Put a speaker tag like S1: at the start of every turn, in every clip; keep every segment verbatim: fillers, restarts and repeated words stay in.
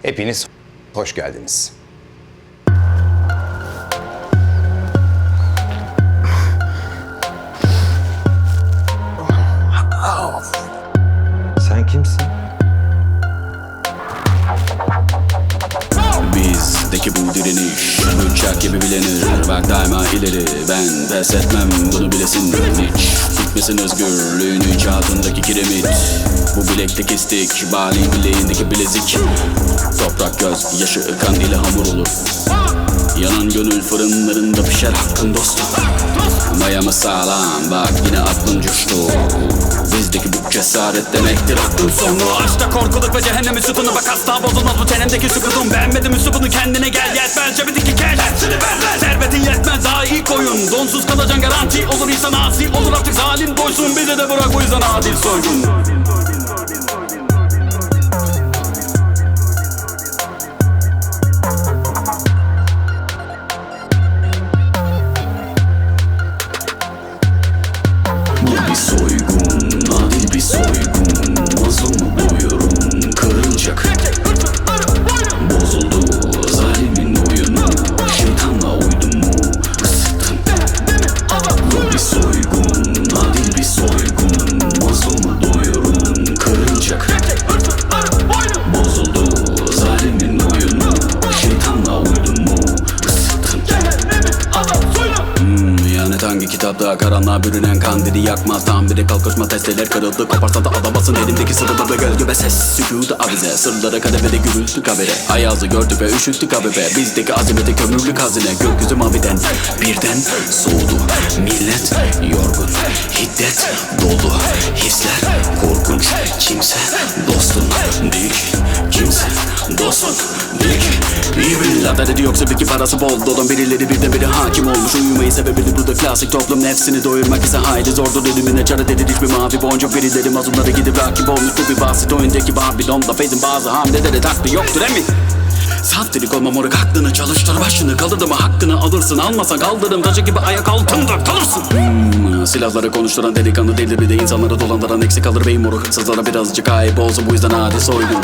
S1: Hepiniz hoş geldiniz.
S2: Sen kimsin?
S3: Bizdeki bu direniş bıçak gibi bilinir. Bak daima ileri, ben pes etmem, bunu bilesin. Hiç bitmesin özgürlüğün icadındaki kiremit. Bu bilekteki istik, bali bileğindeki bilezik. Toprak göz yaşı kan ile hamur olur. Yanan gönül fırınlarında pişer hakkın dostum. Mayamı sağlam, bak yine aklım coştu. Bizdeki bu cesaret demektir aklın sonu. Aşkta korkuluk ve cehennemin sütunu. Bak asla bozulmaz bu tenimdeki sükutum. Beğenmedim üslubunu, kendine gel yetmez. Cebindeki kel hepsini ver. Servetin yetmez, daha iyi koyun. Donsuz kalacaksın garanti. Olur insan asi, olur artık zalim doysun. Bizi de bırak bu yüzden adil soygun. Bu bir soygun, adil bir soygun. Mazlumu doyurun, kırılacak. Bozuldu zalimin oyunu. Şeytanla uydum mu, ısıttım. Bu bir soygun, adil bir soygun. Mazlumu doyurun, kırılacak. Bozuldu zalimin oyunu. Şeytanla uydum mu, ısıttım. Hmm, ihanet hangi kitapta? Karanlığa bürünen kandili yakmaz. Tam biri kalkışma testeler kırıldı. Koparsan da adabasın elimdeki sırrı ve gölge ve ses. Sükutu avize, sırlara kademede gürültü kabere. Ayazı gördük ve üşüttük habebe. Bizdeki azimete kömürlük hazine. Gökyüzü maviden birden soğudu. Millet yorgun, hiddet dolu. Hisler korkunç, kimse dostun değil ki. Kimse dostun değil ki. İyi bilirler dedi yoksa peki parası bol dolun. Birileri birden biri hakim olmuş. Uyumayı sebebini burada klasik toplum. Nefsini doyurmak ise haydi zordur ölümüne çare dedi hiçbir mavi boncuk. Birileri mazlumlara gidip rakip olmuş. Bu bir basit oyundaki Babylon. Lafedin bazı hamleleri taklı yoktur emin. Saftirik olma moruk, aklını çalıştır başını. Kalırdı mı hakkını alırsın, almasa kaldırım taşı gibi ayak altında kalırsın. Hmm, silahları konuşturan delikanlı değildir bir de insanları dolandıran eksik kalır beyin moruk. Hırsızlara birazcık ayıp olsun bu yüzden hadi soygun.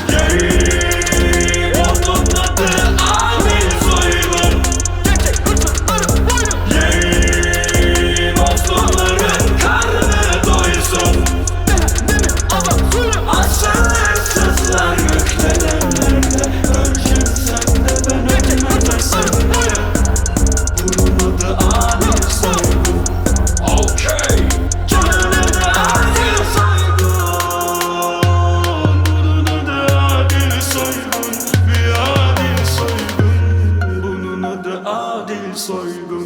S4: Soygun